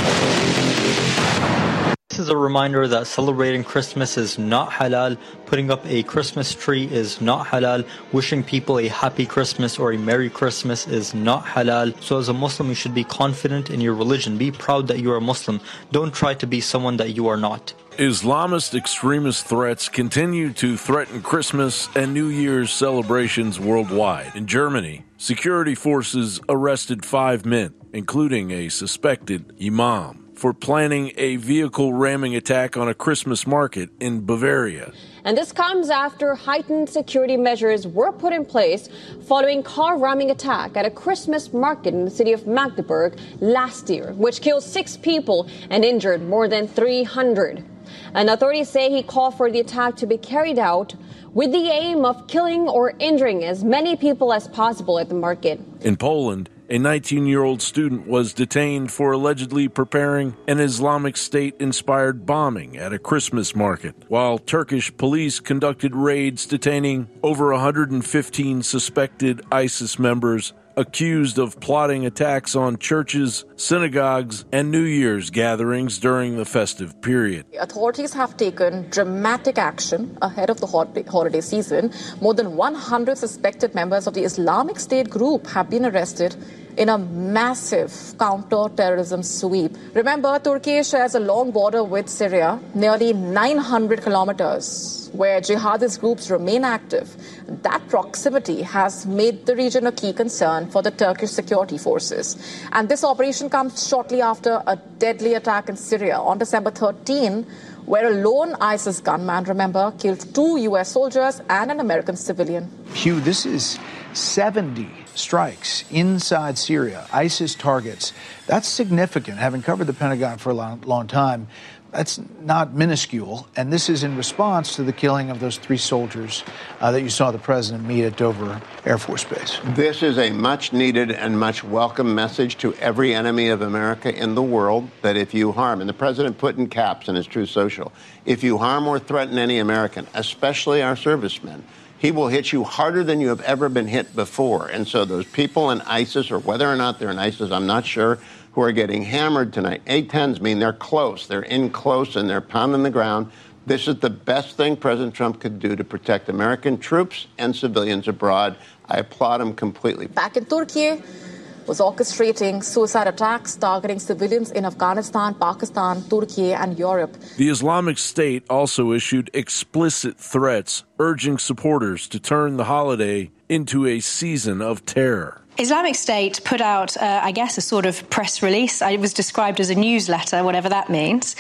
This is a reminder that celebrating Christmas is not halal, putting up a Christmas tree is not halal, wishing people a happy Christmas or a Merry Christmas is not halal. So as a Muslim, you should be confident in your religion. Be proud that you are a Muslim. Don't try to be someone that you are not. Islamist extremist threats continue to threaten Christmas and New Year's celebrations worldwide. In Germany, security forces arrested 5 men, including a suspected imam, for planning a vehicle ramming attack on a Christmas market in Bavaria. And this comes after heightened security measures were put in place following car ramming attack at a Christmas market in the city of Magdeburg last year, which killed 6 people and injured more than 300. And authorities say he called for the attack to be carried out with the aim of killing or injuring as many people as possible at the market. In Poland, a 19-year-old student was detained for allegedly preparing an Islamic State-inspired bombing at a Christmas market, while Turkish police conducted raids detaining over 115 suspected ISIS members accused of plotting attacks on churches, synagogues, and New Year's gatherings during the festive period. Authorities have taken dramatic action ahead of the holiday season. More than 100 suspected members of the Islamic State group have been arrested in a massive counter-terrorism sweep. Remember, Turkey shares a long border with Syria, nearly 900 kilometers, where jihadist groups remain active. That proximity has made the region a key concern for the Turkish security forces. And this operation comes shortly after a deadly attack in Syria on December 13, where a lone ISIS gunman, remember, killed 2 U.S. soldiers and an American civilian. Hugh, this is 70 strikes inside Syria, ISIS targets. That's significant. Having covered the Pentagon for a long time, that's not minuscule. And this is in response to the killing of those 3 soldiers that you saw the president meet at Dover Air Force Base. This is a much needed and much welcome message to every enemy of America in the world that if you harm, and the president put in caps in his Truth Social, if you harm or threaten any American, especially our servicemen, he will hit you harder than you have ever been hit before. And so those people in ISIS, or whether or not they're in ISIS, I'm not sure, who are getting hammered tonight. A-10s mean they're close. They're in close and they're pounding the ground. This is the best thing President Trump could do to protect American troops and civilians abroad. I applaud him completely. Back in Turkey, was orchestrating suicide attacks targeting civilians in Afghanistan, Pakistan, Turkey, and Europe. The Islamic State also issued explicit threats urging supporters to turn the holiday into a season of terror. Islamic State put out, a sort of press release. It was described as a newsletter, whatever that means,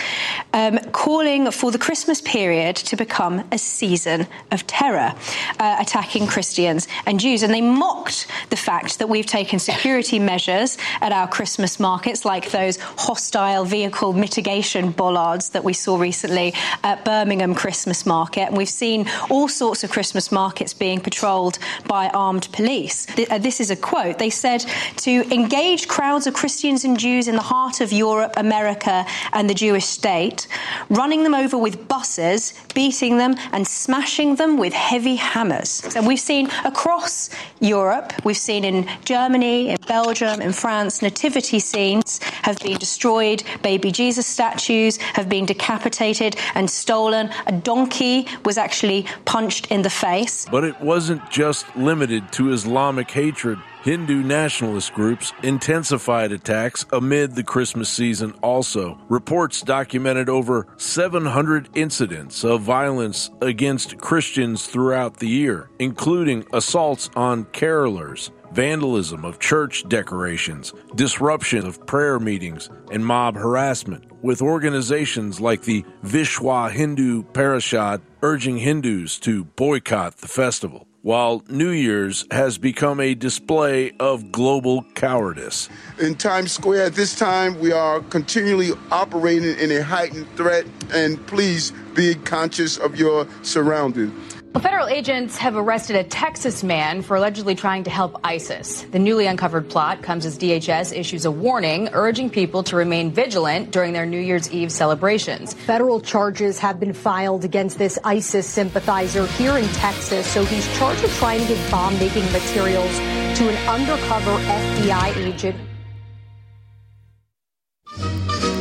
calling for the Christmas period to become a season of terror, attacking Christians and Jews. And they mocked the fact that we've taken security measures at our Christmas markets, like those hostile vehicle mitigation bollards that we saw recently at Birmingham Christmas Market. And we've seen all sorts of Christmas markets being patrolled by armed police. This is a quote. They said to engage crowds of Christians and Jews in the heart of Europe, America, and the Jewish state, running them over with buses, beating them and smashing them with heavy hammers. So we've seen across Europe, we've seen in Germany, in Belgium, in France, nativity scenes have been destroyed, baby Jesus statues have been decapitated and stolen. A donkey was actually punched in the face. But it wasn't just limited to Islamic hatred. Hindu nationalist groups intensified attacks amid the Christmas season also. Reports documented over 700 incidents of violence against Christians throughout the year, including assaults on carolers, vandalism of church decorations, disruption of prayer meetings, and mob harassment, with organizations like the Vishwa Hindu Parishad urging Hindus to boycott the festival, while New Year's has become a display of global cowardice. In Times Square at this time, we are continually operating in a heightened threat, and please be conscious of your surroundings. Well, federal agents have arrested a Texas man for allegedly trying to help ISIS. The newly uncovered plot comes as DHS issues a warning urging people to remain vigilant during their New Year's Eve celebrations. Federal charges have been filed against this ISIS sympathizer here in Texas. So he's charged with trying to get bomb-making materials to an undercover FBI agent.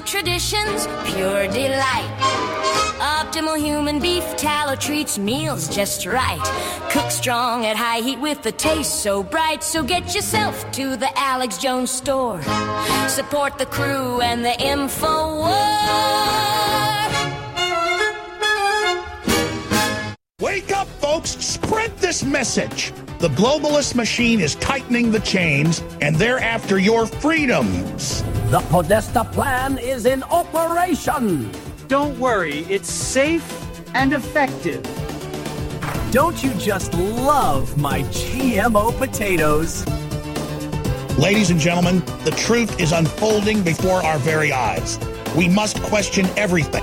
traditions, pure delight. Optimal human beef tallow treats meals just right. Cook strong at high heat with the taste so bright. So get yourself to the Alex Jones store. Support the crew and the InfoWars. Wake up, folks. Spread this message. The globalist machine is tightening the chains, and they're after your freedoms. The Podesta plan is in operation. Don't worry, it's safe and effective. Don't you just love my GMO potatoes? Ladies and gentlemen, the truth is unfolding before our very eyes. We must question everything.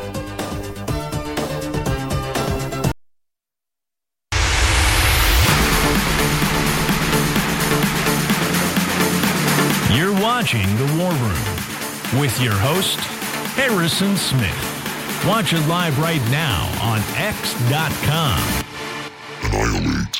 You're watching The War Room with your host, Harrison Smith. Watch it live right now on X.com. Annihilate.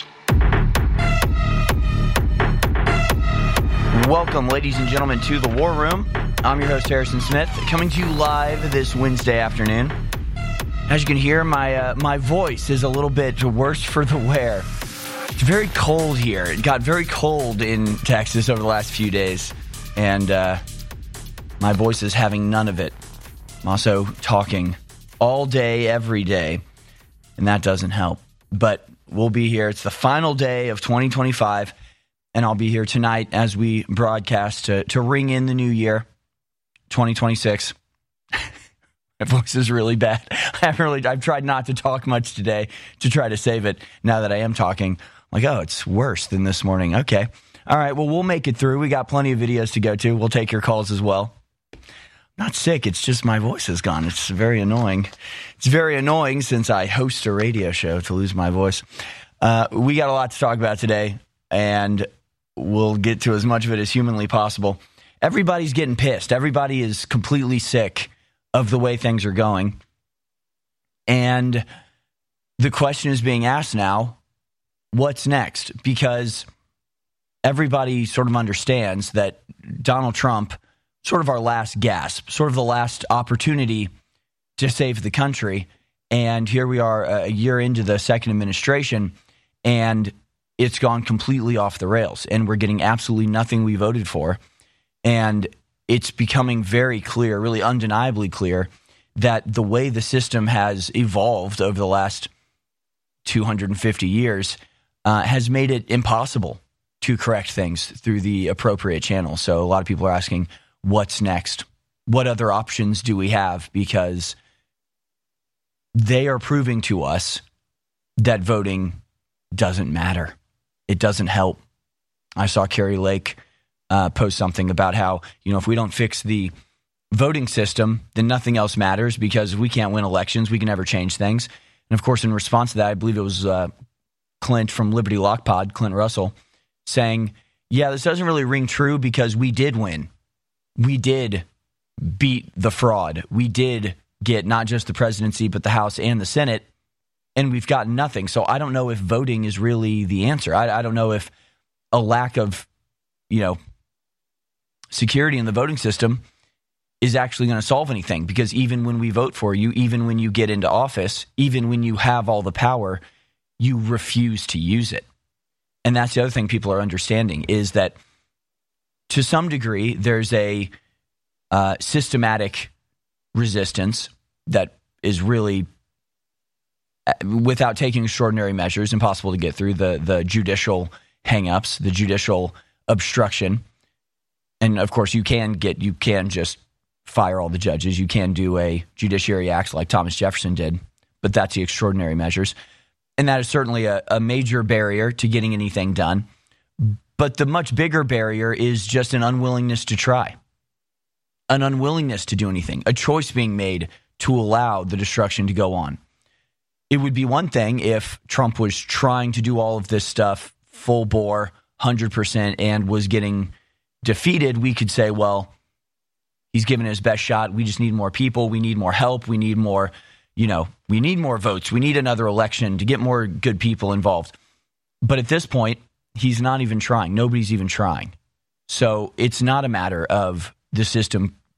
Welcome, ladies and gentlemen, to The War Room. I'm your host, Harrison Smith, coming to you live this Wednesday afternoon. As you can hear, my voice is a little bit worse for the wear. It's very cold here. It got very cold in Texas over the last few days, and my voice is having none of it. I'm also talking all day, every day, and that doesn't help. But we'll be here. It's the final day of 2025, and I'll be here tonight as we broadcast to ring in the new year, 2026. My voice is really bad. I've tried not to talk much today to try to save it. Now that I am talking, I'm like, oh, it's worse than this morning. Okay. All right, well, we'll make it through. We got plenty of videos to go to. We'll take your calls as well. Not sick, it's just my voice is gone. It's very annoying. It's very annoying since I host a radio show to lose my voice. We got a lot to talk about today, and we'll get to as much of it as humanly possible. Everybody's getting pissed. Everybody is completely sick of the way things are going. And the question is being asked now, what's next? Because everybody sort of understands that Donald Trump, sort of our last gasp, sort of the last opportunity to save the country. And here we are a year into the second administration, and it's gone completely off the rails, and we're getting absolutely nothing we voted for. And it's becoming very clear, really undeniably clear, that the way the system has evolved over the last 250 years has made it impossible to correct things through the appropriate channels. So a lot of people are asking, what's next? What other options do we have? Because they are proving to us that voting doesn't matter. It doesn't help. I saw Carrie Lake post something about how, if we don't fix the voting system, then nothing else matters because we can't win elections. We can never change things. And of course, in response to that, I believe it was Clint from Liberty Lock Pod, Clint Russell, saying, yeah, this doesn't really ring true because we did win. We did beat the fraud. We did get not just the presidency, but the House and the Senate, and we've gotten nothing. So I don't know if voting is really the answer. I don't know if a lack of, security in the voting system is actually going to solve anything, because even when we vote for you, even when you get into office, even when you have all the power, you refuse to use it. And that's the other thing people are understanding, is that to some degree, there's a systematic resistance that is really, without taking extraordinary measures, impossible to get through the judicial hang-ups, the judicial obstruction. And of course, you can just fire all the judges. You can do a judiciary act like Thomas Jefferson did, but that's the extraordinary measures. And that is certainly a major barrier to getting anything done. But the much bigger barrier is just an unwillingness to try, an unwillingness to do anything, a choice being made to allow the destruction to go on. It would be one thing if Trump was trying to do all of this stuff full bore, 100%, and was getting defeated. We could say, well, he's given his best shot. We just need more people. We need more help. We need more, we need more votes. We need another election to get more good people involved. But at this point, he's not even trying. Nobody's even trying. So it's not a matter of the system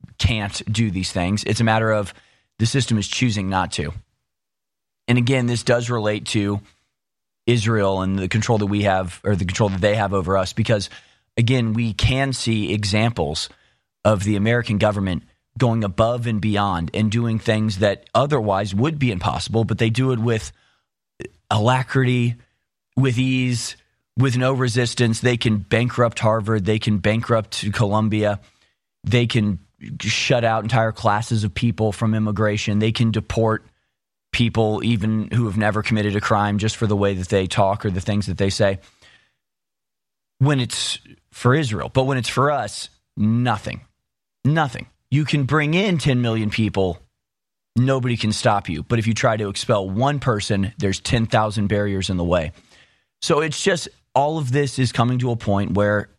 can't do these things. It's a matter of the system is choosing not to. And again, this does relate to Israel and the control that we have, or the control that they have over us, because, again, we can see examples of the American government going above and beyond and doing things that otherwise would be impossible, but they do it with alacrity, with ease, with no resistance. They can bankrupt Harvard. They can bankrupt Columbia. They can shut out entire classes of people from immigration. They can deport people even who have never committed a crime just for the way that they talk or the things that they say. When it's for Israel. But when it's for us, nothing. Nothing. You can bring in 10 million people. Nobody can stop you. But if you try to expel one person, there's 10,000 barriers in the way. So it's just, all of this is coming to a point where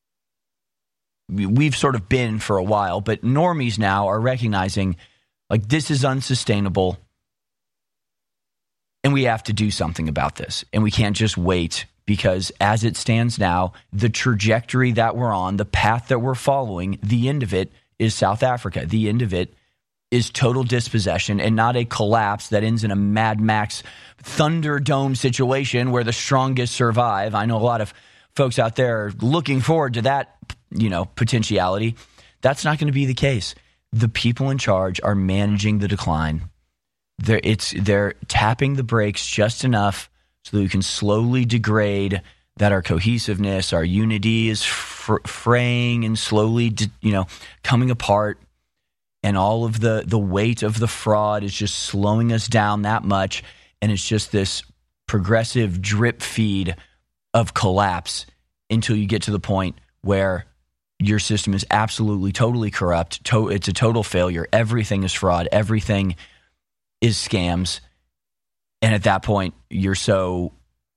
we've sort of been for a while, but normies now are recognizing, like, this is unsustainable and we have to do something about this. And we can't just wait, because as it stands now, the trajectory that we're on, the path that we're following, the end of it is South Africa. The end of it is total dispossession, and not a collapse that ends in a Mad Max Thunderdome situation where the strongest survive. I know a lot of folks out there are looking forward to that, potentiality. That's not going to be the case. The people in charge are managing the decline. They're tapping the brakes just enough so that we can slowly degrade, that our cohesiveness, our unity is fraying and slowly, coming apart. And all of the weight of the fraud is just slowing us down that much. And it's just this progressive drip feed of collapse until you get to the point where your system is absolutely, totally corrupt. It's a total failure. Everything is fraud. Everything is scams. And at that point, you're so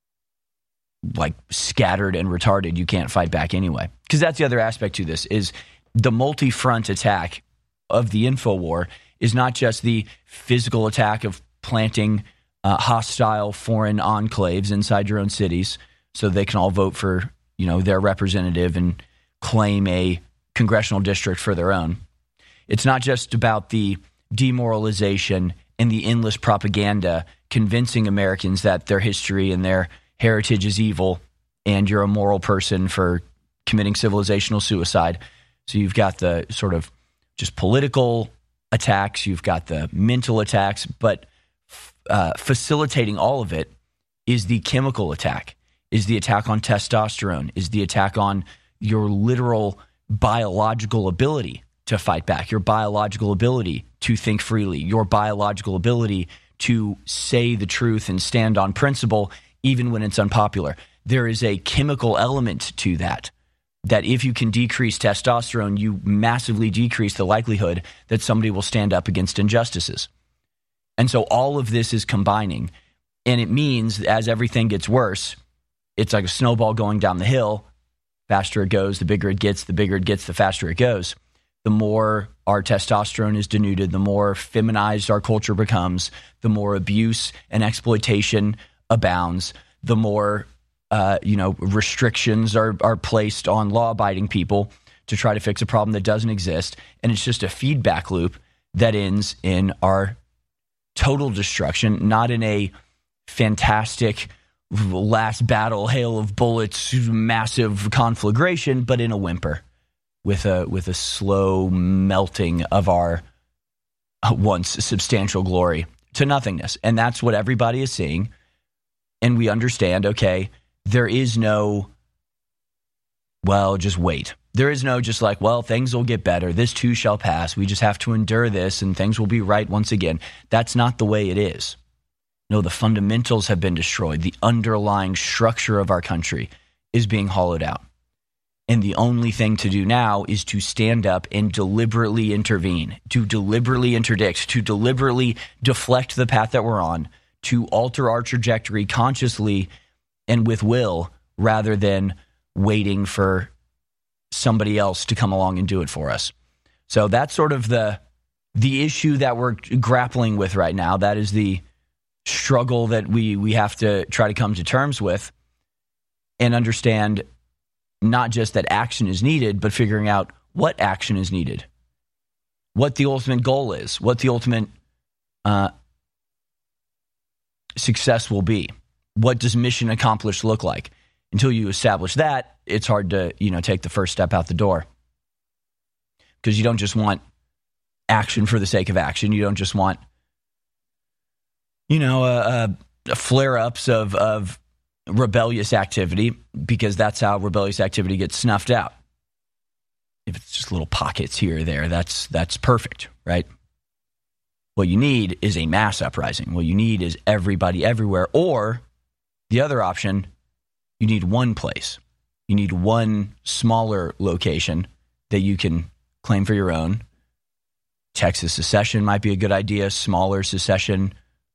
scattered and retarded, you can't fight back anyway. Because that's the other aspect to this, is the multi-front attack of the InfoWar is not just the physical attack of planting hostile foreign enclaves inside your own cities so they can all vote for, their representative and claim a congressional district for their own. It's not just about the demoralization and the endless propaganda convincing Americans that their history and their heritage is evil and you're a moral person for committing civilizational suicide. So you've got the sort of just political attacks, you've got the mental attacks, but facilitating all of it is the chemical attack, is the attack on testosterone, is the attack on your literal biological ability to fight back, your biological ability to think freely, your biological ability to say the truth and stand on principle even when it's unpopular. There is a chemical element to that if you can decrease testosterone, you massively decrease the likelihood that somebody will stand up against injustices. And so all of this is combining, and it means as everything gets worse, it's like a snowball going down the hill. Faster it goes, the bigger it gets, the faster it goes. The more our testosterone is denuded, the more feminized our culture becomes, the more abuse and exploitation abounds, the more restrictions are placed on law-abiding people to try to fix a problem that doesn't exist. And it's just a feedback loop that ends in our total destruction, not in a fantastic last battle, hail of bullets, massive conflagration, but in a whimper with a slow melting of our once substantial glory to nothingness. And that's what everybody is seeing. And we understand, okay, there is no, just wait. There is no just things will get better. This too shall pass. We just have to endure this and things will be right once again. That's not the way it is. No, the fundamentals have been destroyed. The underlying structure of our country is being hollowed out. And the only thing to do now is to stand up and deliberately intervene, to deliberately interdict, to deliberately deflect the path that we're on, to alter our trajectory consciously and with will, rather than waiting for somebody else to come along and do it for us. So that's sort of the issue that we're grappling with right now. That is the struggle that we have to try to come to terms with and understand not just that action is needed, but figuring out what action is needed. what the ultimate goal is, what the ultimate success will be. What does mission accomplished look like? Until you establish that, it's hard to, take the first step out the door. Because you don't just want action for the sake of action. You don't just want, flare-ups of rebellious activity, because that's how rebellious activity gets snuffed out. If it's just little pockets here or there, that's perfect, right? What you need is a mass uprising. What you need is everybody everywhere. Or the other option, you need one place. You need one smaller location that you can claim for your own. Texas secession might be a good idea. Smaller secession,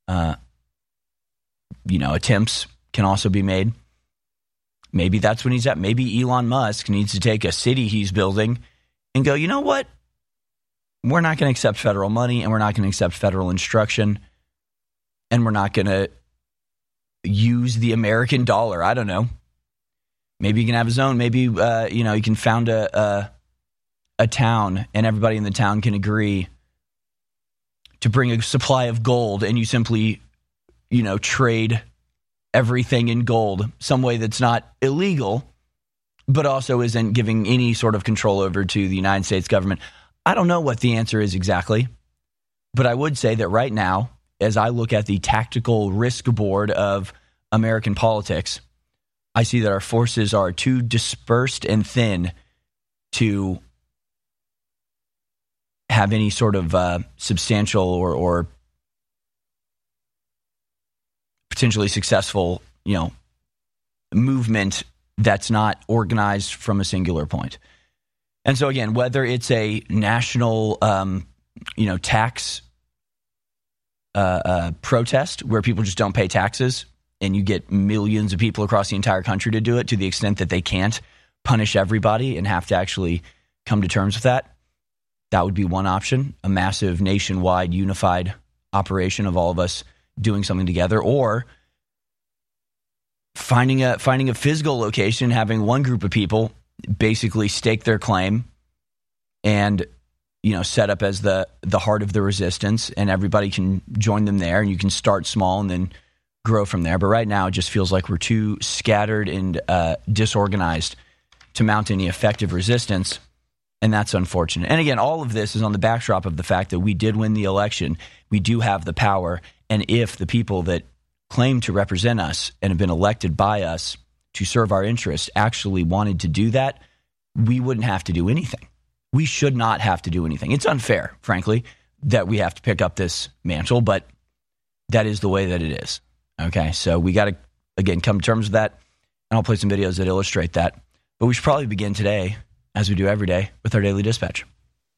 attempts can also be made. Maybe that's when he's at. Maybe Elon Musk needs to take a city he's building and go, you know what? We're not going to accept federal money, and we're not going to accept federal instruction, and we're not going to use the American dollar. I don't know. Maybe he can have his own. Maybe, he can found a town, and everybody in the town can agree to bring a supply of gold, and you simply, trade everything in gold, some way that's not illegal, but also isn't giving any sort of control over to the United States government. I don't know what the answer is exactly, but I would say that right now, as I look at the tactical risk board of American politics, I see that our forces are too dispersed and thin to have any sort of substantial or potentially successful, movement that's not organized from a singular point. And so again, whether it's a national, tax protest where people just don't pay taxes and you get millions of people across the entire country to do it to the extent that they can't punish everybody and have to actually come to terms with that, that would be one option, a massive nationwide unified operation of all of us doing something together, or finding a physical location, having one group of people basically stake their claim and set up as the heart of the resistance, and everybody can join them there, and you can start small and then grow from there. But right now it just feels like we're too scattered and disorganized to mount any effective resistance, and that's unfortunate. And again, all of this is on the backdrop of the fact that we did win the election. We do have the power, and if the people that claim to represent us and have been elected by us to serve our interests actually wanted to do that, we wouldn't have to do anything. We should not have to do anything. It's unfair, frankly, that we have to pick up this mantle, but that is the way that it is. Okay, so we got to, again, come to terms with that, and I'll play some videos that illustrate that. But we should probably begin today, as we do every day, with our Daily Dispatch.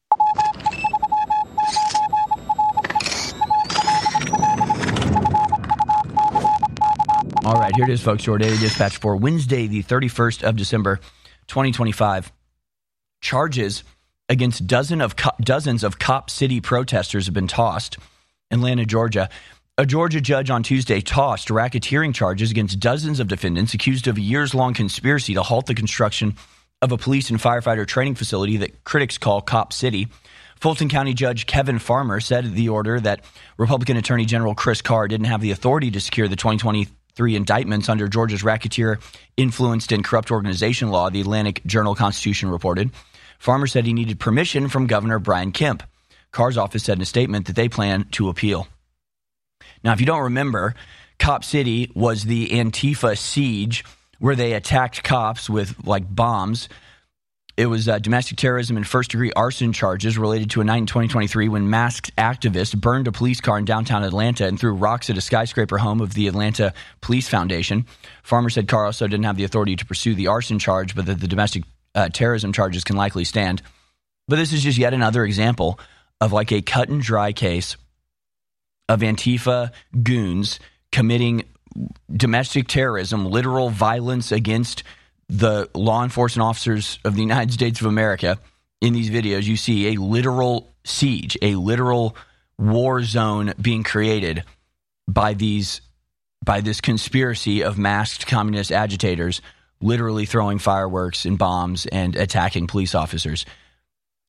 All right, here it is, folks, your Daily Dispatch for Wednesday, the 31st of December, 2025. Charges against dozens of Cop City protesters have been tossed. Atlanta, Georgia. A Georgia judge on Tuesday tossed racketeering charges against dozens of defendants accused of a years-long conspiracy to halt the construction of a police and firefighter training facility that critics call Cop City. Fulton County Judge Kevin Farmer said in the order that Republican Attorney General Chris Carr didn't have the authority to secure the 2023 indictments under Georgia's racketeer influenced and corrupt organization law, the Atlantic Journal-Constitution reported. Farmer said he needed permission from Governor Brian Kemp. Carr's office said in a statement that they plan to appeal. Now, if you don't remember, Cop City was the Antifa siege where they attacked cops with bombs. It was domestic terrorism and first-degree arson charges related to a night in 2023 when masked activists burned a police car in downtown Atlanta and threw rocks at a skyscraper home of the Atlanta Police Foundation. Farmer said Carr also didn't have the authority to pursue the arson charge, but that the domestic terrorism charges can likely stand. But this is just yet another example of a cut-and-dry case of Antifa goons committing domestic terrorism, literal violence against the law enforcement officers of the United States of America. In these videos, you see a literal siege, a literal war zone being created by this conspiracy of masked communist agitators literally throwing fireworks and bombs and attacking police officers.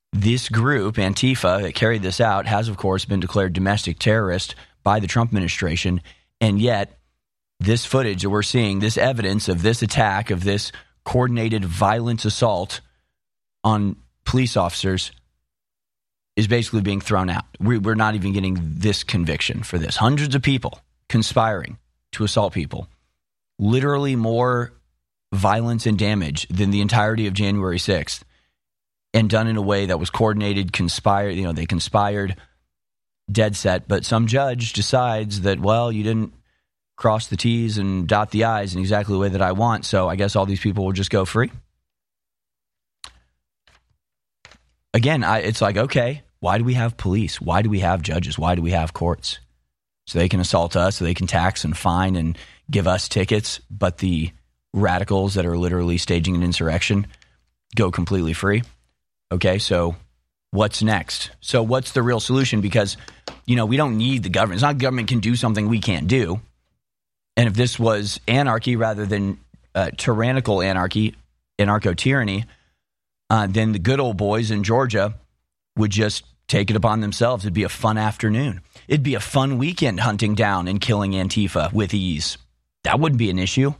This group, Antifa, that carried this out, has, of course, been declared domestic terrorist by the Trump administration. And yet, this footage that we're seeing, this evidence of this attack, of this coordinated violent assault on police officers, is basically being thrown out. We're not even getting this conviction for this. Hundreds of people conspiring to assault people. Literally more violence and damage than the entirety of January 6th. And done in a way that was coordinated, conspired. They conspired, dead set. But some judge decides that, well, you didn't cross the T's and dot the I's in exactly the way that I want, so I guess all these people will just go free. Again, it's like, okay, why do we have police? Why do we have judges? Why do we have courts? So they can assault us, so they can tax and fine and give us tickets, but the radicals that are literally staging an insurrection go completely free. Okay, so what's next? So what's the real solution? Because, we don't need the government. It's not the government can do something we can't do. And if this was anarchy rather than tyrannical anarchy, anarcho-tyranny, then the good old boys in Georgia would just take it upon themselves. It'd be a fun afternoon. It'd be a fun weekend hunting down and killing Antifa with ease. That wouldn't be an issue.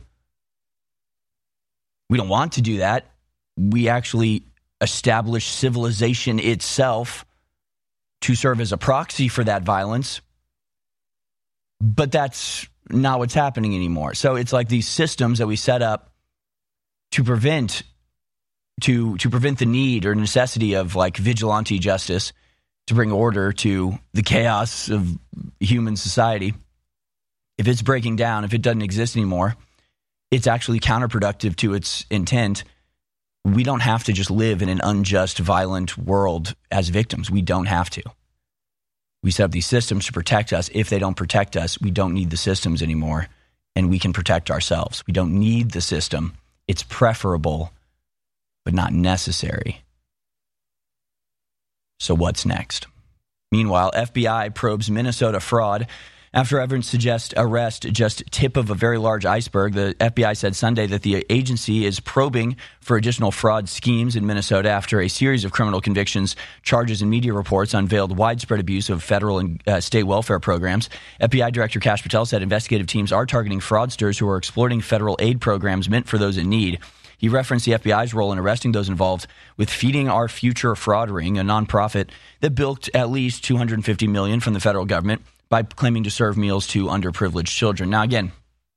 We don't want to do that. We actually establish civilization itself to serve as a proxy for that violence. But that's not what's happening anymore. So it's like these systems that we set up to prevent the need or necessity of like vigilante justice to bring order to the chaos of human society. If it's breaking down, if it doesn't exist anymore, it's actually counterproductive to its intent. We don't have to just live in an unjust, violent world as victims. We don't have to. We set up these systems to protect us. If they don't protect us, we don't need the systems anymore, and we can protect ourselves. We don't need the system. It's preferable, but not necessary. So what's next? Meanwhile, FBI probes Minnesota fraud. After evidence suggests arrest just tip of a very large iceberg, the FBI said Sunday that the agency is probing for additional fraud schemes in Minnesota after a series of criminal convictions, charges, and media reports unveiled widespread abuse of federal and state welfare programs. FBI Director Kash Patel said investigative teams are targeting fraudsters who are exploiting federal aid programs meant for those in need. He referenced the FBI's role in arresting those involved with Feeding Our Future Fraud Ring, a nonprofit that bilked at least $250 million from the federal government by claiming to serve meals to underprivileged children. Now, again,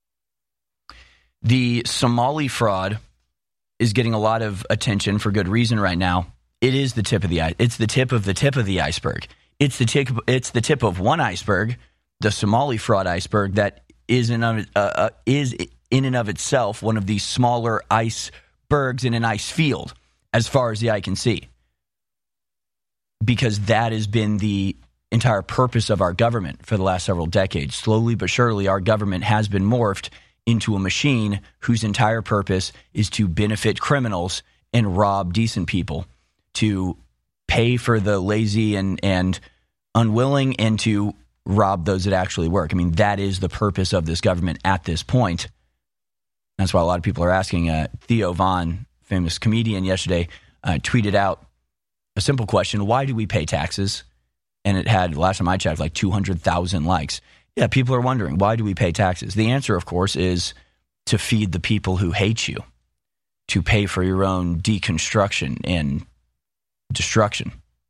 the Somali fraud is getting a lot of attention for good reason right now. It is the tip of the iceberg. It's the tip of the tip of the iceberg. It's the tip of one iceberg, the Somali fraud iceberg, that is in and of itself one of the smaller icebergs in an ice field, as far as the eye can see. Because that has been the entire purpose of our government for the last several decades. Slowly but surely, our government has been morphed into a machine whose entire purpose is to benefit criminals and rob decent people, to pay for the lazy and unwilling, and to rob those that actually work. I mean, that is the purpose of this government at this point. That's why a lot of people are asking. Theo Von, famous comedian, yesterday tweeted out a simple question: why do we pay taxes? And it had, last time I checked, like 200,000 likes. Yeah, people are wondering, why do we pay taxes? The answer, of course, is to feed the people who hate you, to pay for your own deconstruction and destruction.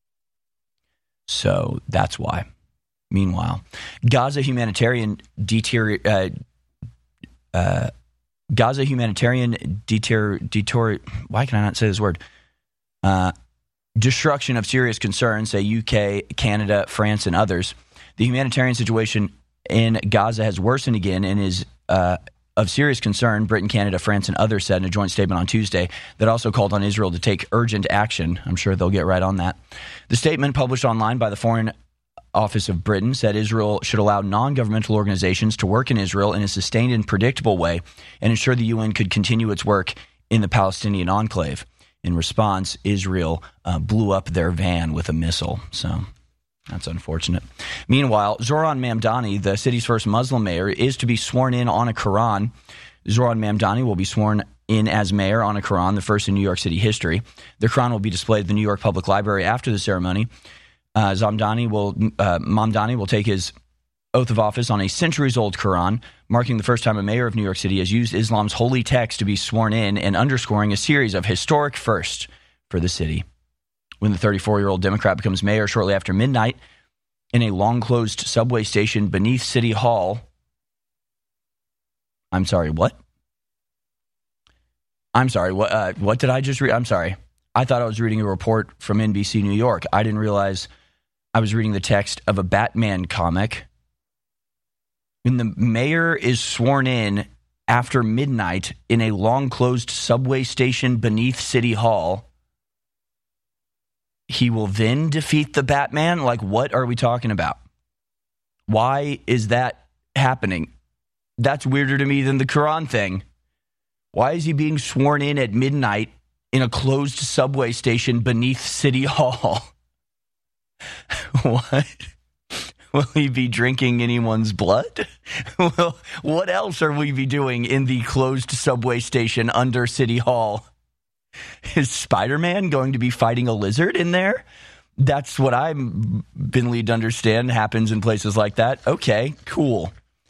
So that's why. Meanwhile, Gaza humanitarian why can I not say this word? Destruction of serious concern, say UK, Canada, France, and others. The humanitarian situation in Gaza has worsened again and is of serious concern, Britain, Canada, France, and others said in a joint statement on Tuesday that also called on Israel to take urgent action. I'm sure they'll get right on that. The statement, published online by the Foreign Office of Britain, said Israel should allow non-governmental organizations to work in Israel in a sustained and predictable way and ensure the UN could continue its work in the Palestinian enclave. In response, Israel blew up their van with a missile. So that's unfortunate. Meanwhile, Zoran Mamdani, the city's first Muslim mayor, is to be sworn in on a Quran. Zoran Mamdani will be sworn in as mayor on a Quran, the first in New York City history. The Quran will be displayed at the New York Public Library after the ceremony. Mamdani will take his oath of office on a centuries-old Quran, marking the first time a mayor of New York City has used Islam's holy text to be sworn in and underscoring a series of historic firsts for the city. When the 34-year-old Democrat becomes mayor shortly after midnight in a long-closed subway station beneath City Hall. I'm sorry, what? I'm sorry, what did I just read? I'm sorry. I thought I was reading a report from NBC New York. I didn't realize I was reading the text of a Batman comic. When the mayor is sworn in after midnight in a long-closed subway station beneath City Hall, he will then defeat the Batman? Like, what are we talking about? Why is that happening? That's weirder to me than the Quran thing. Why is he being sworn in at midnight in a closed subway station beneath City Hall? What? Will he be drinking anyone's blood? Well, what else are we be doing in the closed subway station under City Hall? Is Spider-Man going to be fighting a lizard in there? That's what I've been led to understand happens in places like that. Okay, cool.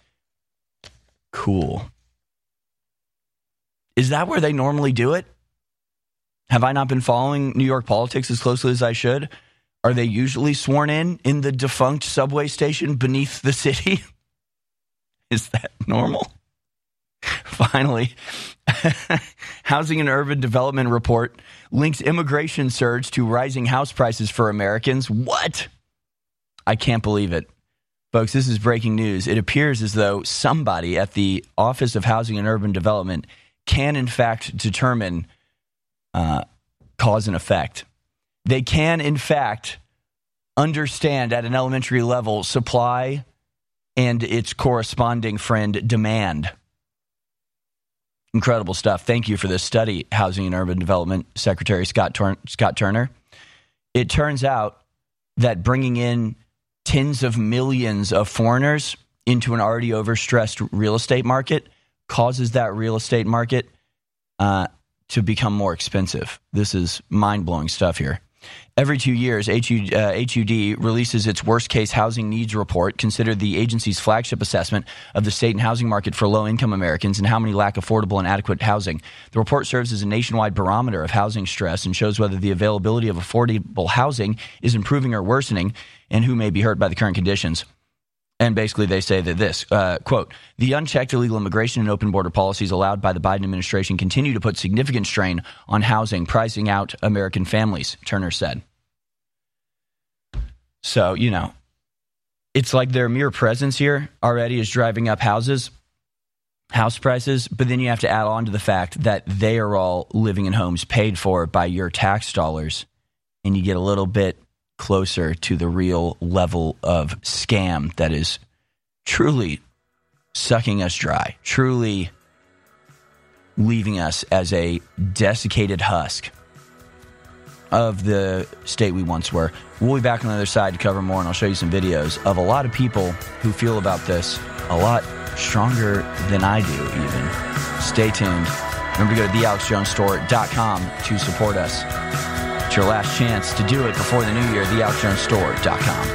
Is that where they normally do it? Have I not been following New York politics as closely as I should? Are they usually sworn in the defunct subway station beneath the city? Is that normal? Finally, Housing and Urban Development Report links immigration surge to rising house prices for Americans. What? I can't believe it. Folks, this is breaking news. It appears as though somebody at the Office of Housing and Urban Development can, in fact, determine cause and effect. They can, in fact, understand at an elementary level supply and its corresponding friend, demand. Incredible stuff. Thank you for this study, Housing and Urban Development Secretary Scott Turner. It turns out that bringing in tens of millions of foreigners into an already overstressed real estate market causes that real estate market to become more expensive. This is mind-blowing stuff here. Every 2 years, HUD releases its worst-case housing needs report, considered the agency's flagship assessment of the state and housing market for low-income Americans and how many lack affordable and adequate housing. The report serves as a nationwide barometer of housing stress and shows whether the availability of affordable housing is improving or worsening and who may be hurt by the current conditions. And basically they say that this, quote, the unchecked illegal immigration and open border policies allowed by the Biden administration continue to put significant strain on housing, pricing out American families, Turner said. So, it's like their mere presence here already is driving up house prices, but then you have to add on to the fact that they are all living in homes paid for by your tax dollars, and you get a little bit closer to the real level of scam that is truly sucking us dry, truly leaving us as a desiccated husk of the state we once were. We'll be back on the other side to cover more, and I'll show you some videos of a lot of people who feel about this a lot stronger than I do even. Stay tuned. Remember to go to thealexjonesstore.com to support us. It's your last chance to do it before the new year, thealexjonesstore.com.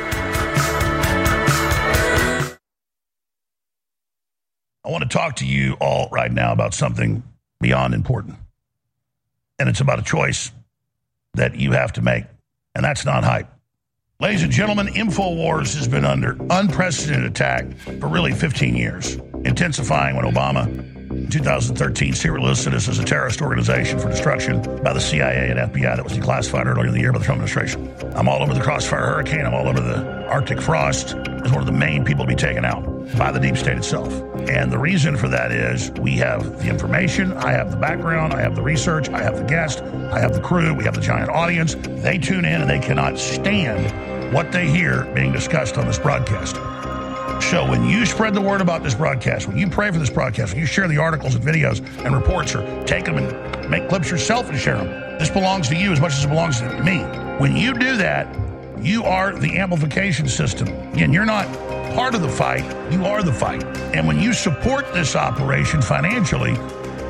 I want to talk to you all right now about something beyond important. And it's about a choice that you have to make. And that's not hype. Ladies and gentlemen, InfoWars has been under unprecedented attack for really 15 years, intensifying when Obama in 2013 secretly listed us as a terrorist organization for destruction by the CIA and FBI that was declassified earlier in the year by the Trump administration. I'm all over the Crossfire Hurricane. I'm all over the Arctic Frost as one of the main people to be taken out by the deep state itself. And the reason for that is we have the information, I have the background, I have the research, I have the guest, I have the crew, we have the giant audience. They tune in and they cannot stand what they hear being discussed on this broadcast. So when you spread the word about this broadcast, when you pray for this broadcast, when you share the articles and videos and reports or take them and make clips yourself and share them, this belongs to you as much as it belongs to me. When you do that, you are the amplification system. Again, you're not part of the fight, you are the fight. And when you support this operation financially,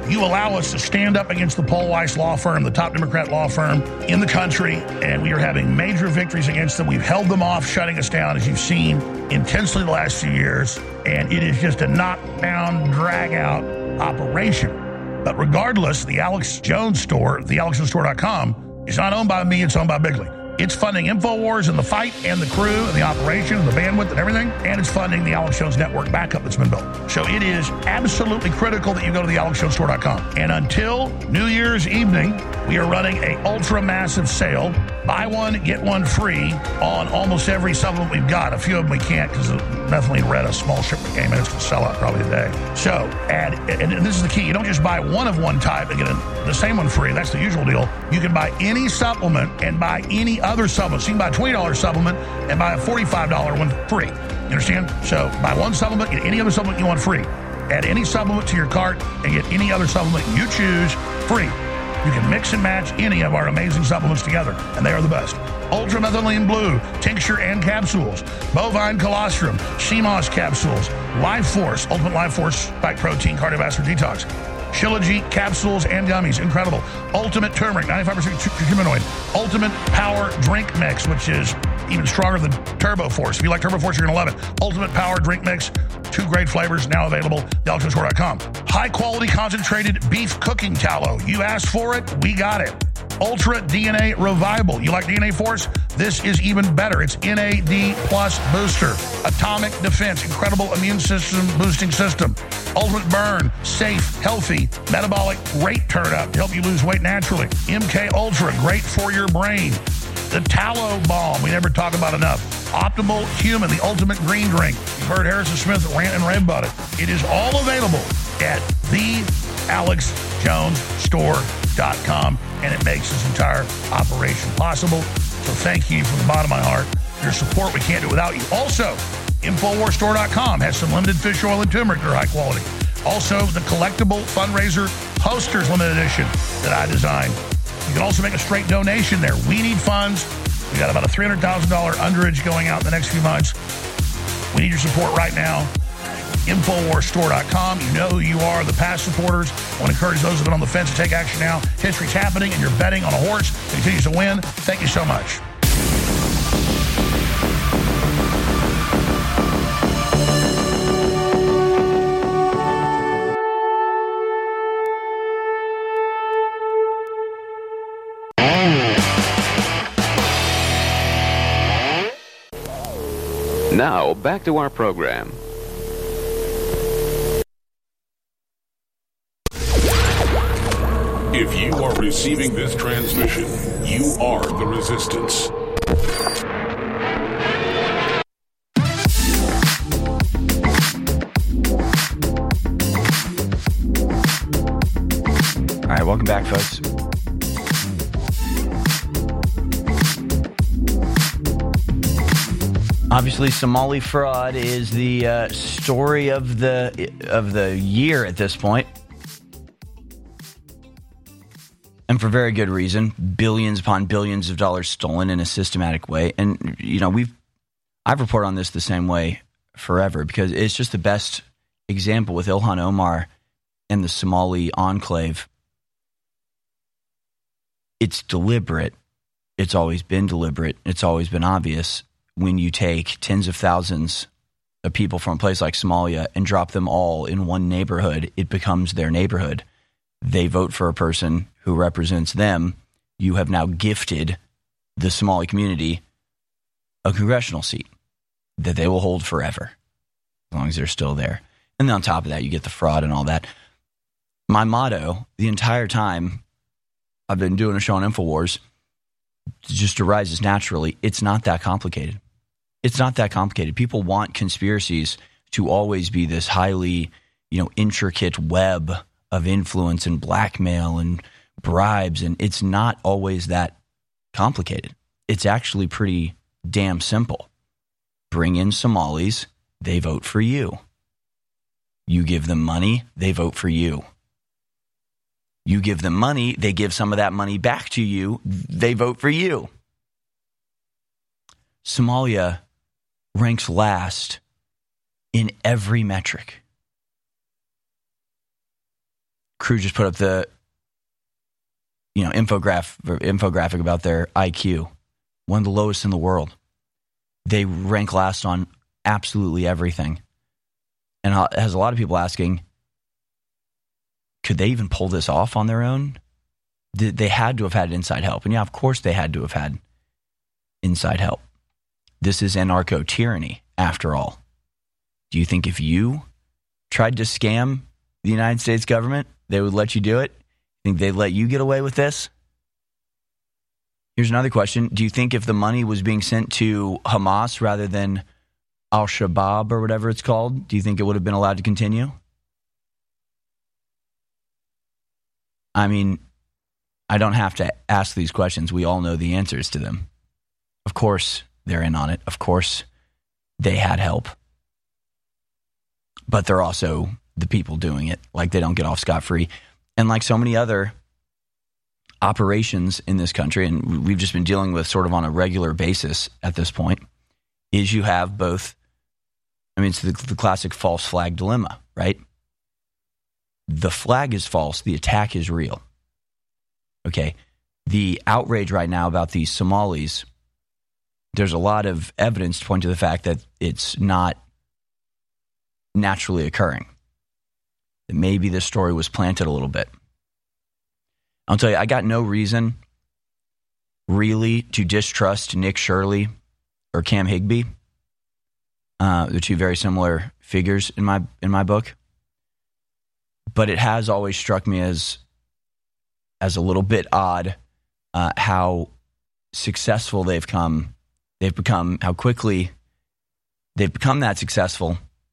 You allow us to stand up against the Paul Weiss law firm, the top Democrat law firm in the country, and we are having major victories against them. We've held them off, shutting us down, as you've seen, intensely the last few years, and it is just a knockdown, drag-out operation. But regardless, the Alex Jones store, thealexjonesstore.com, is not owned by me, it's owned by Bigley. It's funding InfoWars and the fight and the crew and the operation and the bandwidth and everything, and it's funding the Alex Jones Network backup that's been built. So it is absolutely critical that you go to thealexjonesstore.com. And until New Year's evening, we are running a ultra-massive sale. Buy one, get one free on almost every supplement we've got. A few of them we can't because of methylene red, a small shipment came in. It's going to sell out probably today. So, and this is the key. You don't just buy one of one type and get the same one free. That's the usual deal. You can buy any supplement and buy any other supplement. So you can buy a $20 supplement and buy a $45 one free. You understand? So buy one supplement, get any other supplement you want free. Add any supplement to your cart and get any other supplement you choose free. You can mix and match any of our amazing supplements together, and they are the best. Ultramethylene Blue, tincture and capsules, bovine colostrum, CMOS capsules, Life Force, Ultimate Life Force, spike protein, cardiovascular detox, Shilajit capsules and gummies, incredible. Ultimate turmeric, 95% curcuminoid. Ultimate Power Drink Mix, which is even stronger than Turbo Force. If you like Turbo Force, you're going to love it. Ultimate Power Drink Mix, 2 great flavors, now available at thealexjonesstore.com. High-quality concentrated beef cooking tallow. You asked for it, we got it. Ultra DNA Revival. You like DNA Force? This is even better. It's NAD Plus Booster. Atomic Defense. Incredible immune system boosting system. Ultimate Burn. Safe, healthy, metabolic rate turn-up to help you lose weight naturally. MK Ultra. Great for your brain. The Tallow Balm. We never talk about enough. Optimal Human. The ultimate green drink. You've heard Harrison Smith rant and rave about it. It is all available at thealexjonesstore.com, and it makes this entire operation possible. So thank you from the bottom of my heart. Your support, we can't do without you. Also, InfoWarsStore.com has some limited fish oil and turmeric that are high quality. Also, the collectible fundraiser posters limited edition that I designed. You can also make a straight donation there. We need funds. We got about a $300,000 underage going out in the next few months. We need your support right now. InfoWarsStore.com. You know who you are, the past supporters. I want to encourage those who have been on the fence to take action now. History's happening, and you're betting on a horse that continues to win. Thank you so much. Now, back to our program. If you are receiving this transmission, you are the resistance. All right, welcome back, folks. Obviously, Somali fraud is the story of the year at this point. And for very good reason. Billions upon billions of dollars stolen in a systematic way. And, you know, I've reported on this the same way forever because it's just the best example with Ilhan Omar and the Somali enclave. It's deliberate. It's always been deliberate. It's always been obvious. When you take tens of thousands of people from a place like Somalia and drop them all in one neighborhood, it becomes their neighborhood. They vote for a person who represents them. You have now gifted the Somali community a congressional seat that they will hold forever, as long as they're still there. And then on top of that, you get the fraud and all that. My motto the entire time I've been doing a show on InfoWars just arises naturally. It's not that complicated. It's not that complicated. People want conspiracies to always be this highly, intricate web of influence and blackmail and bribes, and it's not always that complicated. It's actually pretty damn simple. Bring in Somalis, they vote for you. You give them money, they vote for you. You give them money, they give some of that money back to you, they vote for you. Somalia ranks last in every metric. crew just put up the infographic about their IQ, one of the lowest in the world. They rank last on absolutely everything. And it has a lot of people asking, could they even pull this off on their own? They had to have had inside help. And yeah, of course they had to have had inside help. This is anarcho-tyranny, after all. Do you think if you tried to scam the United States government, they would let you do it? Think they'd let you get away with this? Here's another question. Do you think if the money was being sent to Hamas rather than Al-Shabaab or whatever it's called, do you think it would have been allowed to continue? I mean, I don't have to ask these questions. We all know the answers to them. Of course they're in on it. Of course they had help. But they're also the people doing it. Like, they don't get off scot-free. And like so many other operations in this country, and we've just been dealing with sort of on a regular basis at this point, is you have both, I mean, it's the classic false flag dilemma, right? The flag is false, the attack is real. Okay, the outrage right now about these Somalis, there's a lot of evidence to point to the fact that it's not naturally occurring. That maybe this story was planted a little bit. I'll tell you, I got no reason really to distrust Nick Shirley or Cam Higbee. They're two very similar figures in my book. But it has always struck me as a little bit odd how successful they've become, how quickly they've become that successful,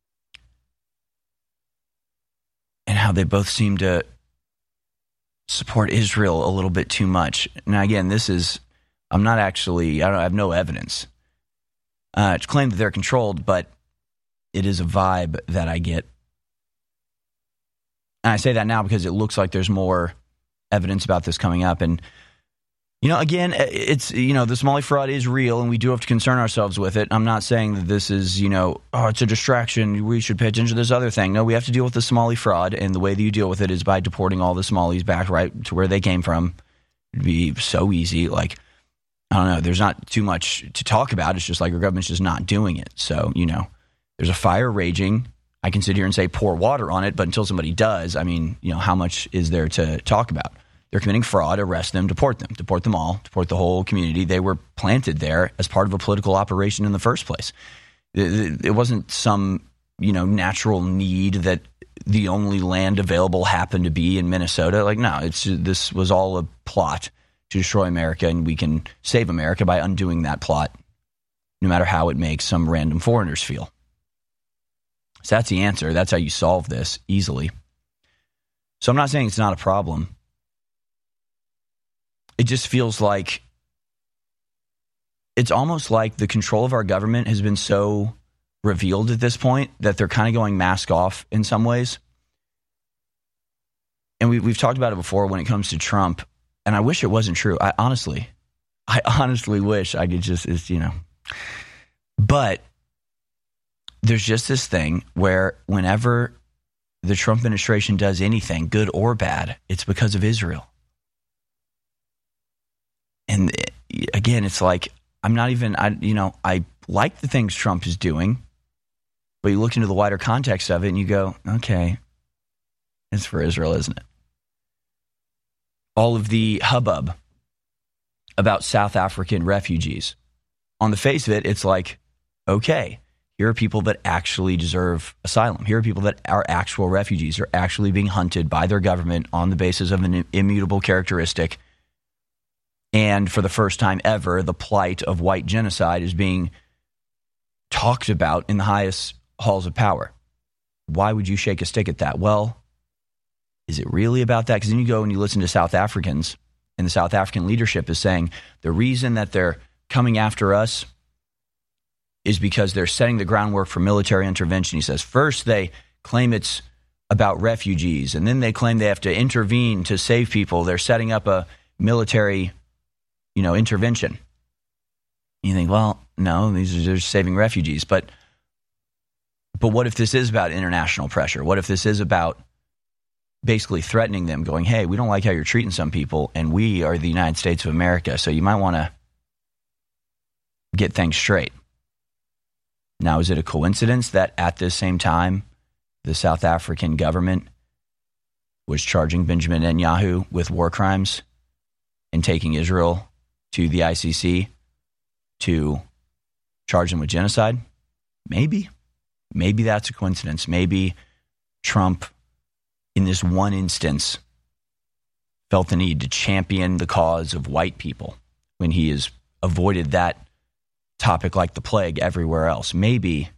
and how they both seem to support Israel a little bit too much. Now, again, I have no evidence to claim that they're controlled, but it is a vibe that I get. And I say that now because it looks like there's more evidence about this coming up. And, again, it's, the Somali fraud is real, and we do have to concern ourselves with it. I'm not saying that this is, it's a distraction, we should pay attention to this other thing. No, we have to deal with the Somali fraud, and the way that you deal with it is by deporting all the Somalis back right to where they came from. It'd be so easy. Like, I don't know, there's not too much to talk about. It's just like our government's just not doing it. So, there's a fire raging. I can sit here and say pour water on it, but until somebody does, I mean, how much is there to talk about? They're committing fraud, arrest them, deport them all, deport the whole community. They were planted there as part of a political operation in the first place. It wasn't some, natural need that the only land available happened to be in Minnesota. Like, no, this was all a plot to destroy America, and we can save America by undoing that plot, no matter how it makes some random foreigners feel. So that's the answer. That's how you solve this easily. So I'm not saying it's not a problem. It just feels like it's almost like the control of our government has been so revealed at this point that they're kind of going mask off in some ways. And we've talked about it before when it comes to Trump, and I wish it wasn't true. I honestly wish I could just, But there's just this thing where whenever the Trump administration does anything, good or bad, it's because of Israel. And again, it's like, I like the things Trump is doing, but you look into the wider context of it and you go, okay, it's for Israel, isn't it? All of the hubbub about South African refugees. On the face of it, it's like, okay, here are people that actually deserve asylum. Here are people that are actual refugees, are actually being hunted by their government on the basis of an immutable characteristic. And for the first time ever, the plight of white genocide is being talked about in the highest halls of power. Why would you shake a stick at that? Well, is it really about that? Because then you go and you listen to South Africans, and the South African leadership is saying the reason that they're coming after us is because they're setting the groundwork for military intervention. He says first they claim it's about refugees, and then they claim they have to intervene to save people. They're setting up a military intervention. You think, well, no, these are just saving refugees. But what if this is about international pressure? What if this is about basically threatening them, going, hey, we don't like how you're treating some people, and we are the United States of America, so you might want to get things straight. Now, is it a coincidence that at this same time, the South African government was charging Benjamin Netanyahu with war crimes and taking Israel to the ICC to charge them with genocide? Maybe. Maybe that's a coincidence. Maybe Trump, in this one instance, felt the need to champion the cause of white people when he has avoided that topic like the plague everywhere else. Maybe.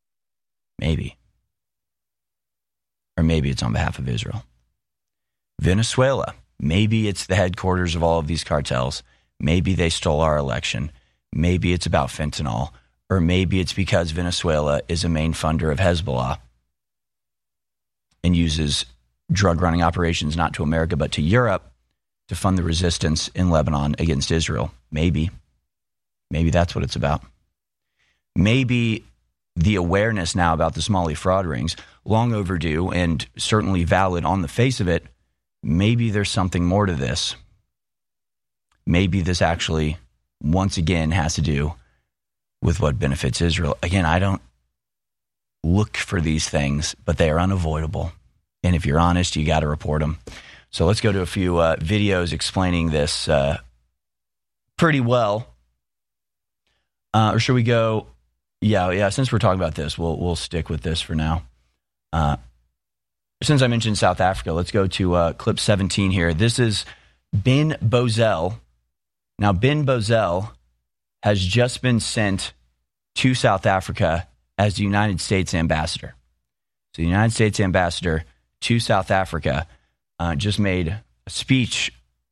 Or maybe it's on behalf of Israel. Venezuela. Maybe it's the headquarters of all of these cartels. Maybe they stole our election. Maybe it's about fentanyl. Or maybe it's because Venezuela is a main funder of Hezbollah and uses drug running operations not to America but to Europe to fund the resistance in Lebanon against Israel. Maybe that's what it's about. Maybe the awareness now about the Somali fraud rings, long overdue and certainly valid on the face of it, maybe there's something more to this. Maybe this actually, once again, has to do with what benefits Israel. Again, I don't look for these things, but they are unavoidable. And if you're honest, you got to report them. So let's go to a few videos explaining this pretty well. Or should we go? Yeah. Since we're talking about this, we'll stick with this for now. Since I mentioned South Africa, let's go to clip 17 here. This is Ben Bozell. Now, Ben Bozell has just been sent to South Africa as the United States ambassador. So the United States ambassador to South Africa just made a speech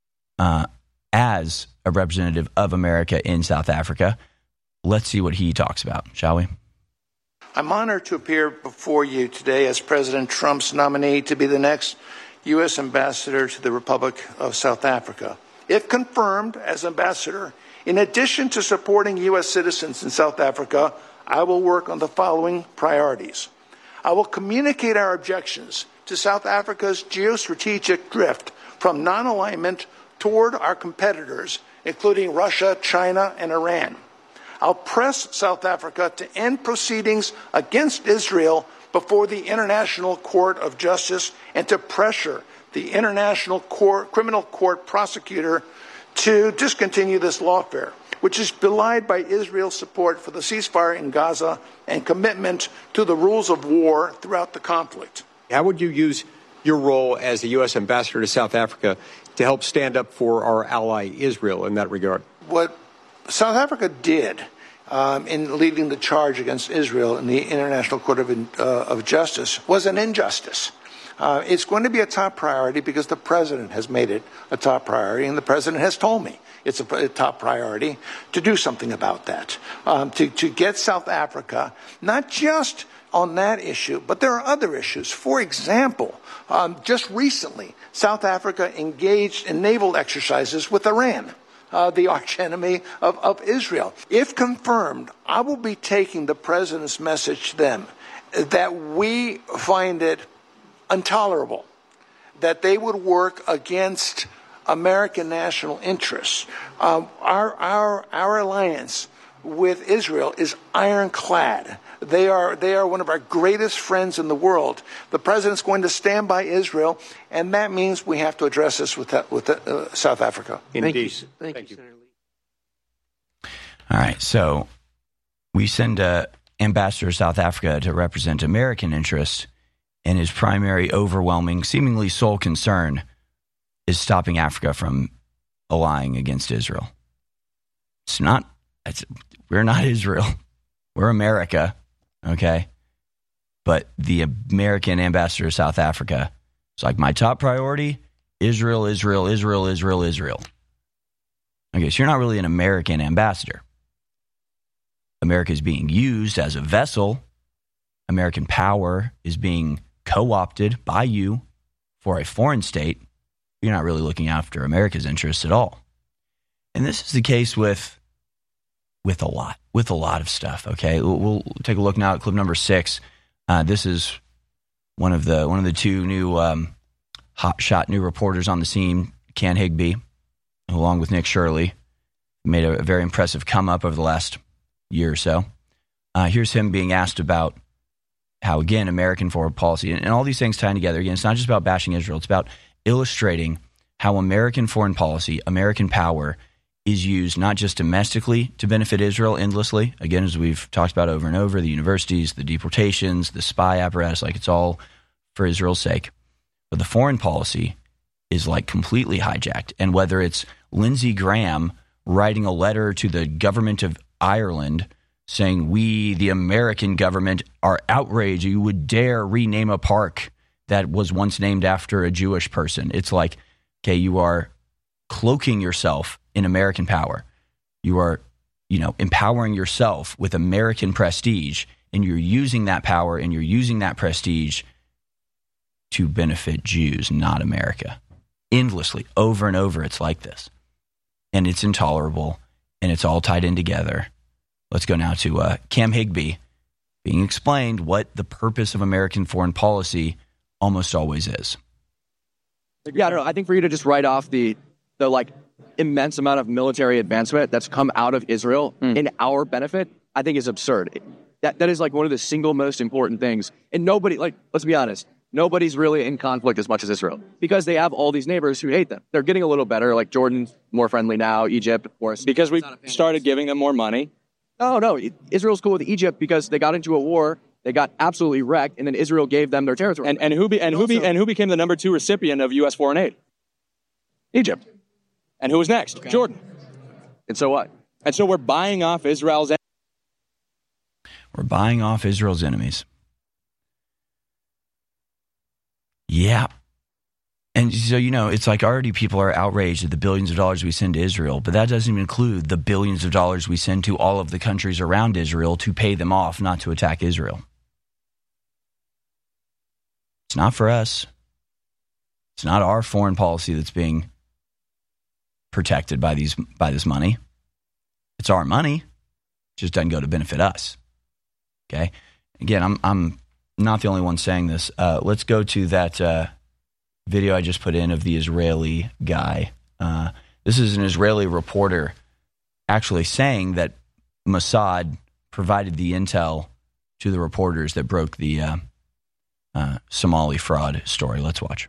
as a representative of America in South Africa. Let's see what he talks about, shall we? I'm honored to appear before you today as President Trump's nominee to be the next U.S. ambassador to the Republic of South Africa. If confirmed as ambassador, in addition to supporting U.S. citizens in South Africa, I will work on the following priorities. I will communicate our objections to South Africa's geostrategic drift from non-alignment toward our competitors, including Russia, China, and Iran. I'll press South Africa to end proceedings against Israel before the International Court of Justice and to pressure the International Criminal Court prosecutor to discontinue this lawfare, which is belied by Israel's support for the ceasefire in Gaza and commitment to the rules of war throughout the conflict. How would you use your role as the U.S. ambassador to South Africa to help stand up for our ally Israel in that regard? What South Africa did in leading the charge against Israel in the International Court of Justice was an injustice. It's going to be a top priority because the president has made it a top priority, and the president has told me it's a top priority to do something about that, to get South Africa, not just on that issue, but there are other issues. For example, just recently, South Africa engaged in naval exercises with Iran, the archenemy of Israel. If confirmed, I will be taking the president's message to them that we find it intolerable that they would work against American national interests. Our alliance with Israel is ironclad. They are one of our greatest friends in the world. The president's going to stand by Israel, and that means we have to address this with South Africa. Indeed. Thank you. All right, so we send Ambassador to South Africa to represent American interests, and his primary, overwhelming, seemingly sole concern is stopping Africa from allying against Israel. We're not Israel. We're America, okay? But the American ambassador to South Africa is like, my top priority, Israel, Israel, Israel, Israel, Israel. Okay, so you're not really an American ambassador. America is being used as a vessel. American power is being co-opted by you for a foreign state. You're not really looking after America's interests at all. And this is the case with a lot of stuff, okay? We'll take a look now at clip number 6. This is one of the two new hotshot new reporters on the scene, Ken Higby, along with Nick Shirley, made a very impressive come up over the last year or so. Here's him being asked about how, again, American foreign policy and all these things tying together. Again, it's not just about bashing Israel. It's about illustrating how American foreign policy, American power, is used not just domestically to benefit Israel endlessly. Again, as we've talked about over and over, the universities, the deportations, the spy apparatus, like it's all for Israel's sake. But the foreign policy is like completely hijacked. And whether it's Lindsey Graham writing a letter to the government of Ireland saying, we, the American government, are outraged you would dare rename a park that was once named after a Jewish person. It's like, okay, you are cloaking yourself in American power. You are, empowering yourself with American prestige, and you're using that power and you're using that prestige to benefit Jews, not America. Endlessly, over and over, it's like this. And it's intolerable, and it's all tied in together. Let's go now to Cam Higby being explained what the purpose of American foreign policy almost always is. Yeah, I don't know. I think for you to just write off the immense amount of military advancement that's come out of Israel in our benefit, I think is absurd. That is like one of the single most important things. And nobody, let's be honest, nobody's really in conflict as much as Israel because they have all these neighbors who hate them. They're getting a little better, like Jordan's more friendly now, Egypt, of course. Because we started giving them more money. No, Israel's cool with Egypt because they got into a war, they got absolutely wrecked, and then Israel gave them their territory. And who became the number 2 recipient of U.S. foreign aid? Egypt. And who was next? Okay. Jordan. And so what? And so we're buying off Israel's enemies. We're buying off Israel's enemies. Yeah. And so, it's like already people are outraged at the billions of dollars we send to Israel, but that doesn't even include the billions of dollars we send to all of the countries around Israel to pay them off not to attack Israel. It's not for us. It's not our foreign policy that's being protected by this money. It's our money. It just doesn't go to benefit us. Okay? Again, I'm not the only one saying this. Let's go to that video I just put in of the Israeli guy. This is an Israeli reporter actually saying that Mossad provided the intel to the reporters that broke the Somali fraud story. Let's watch.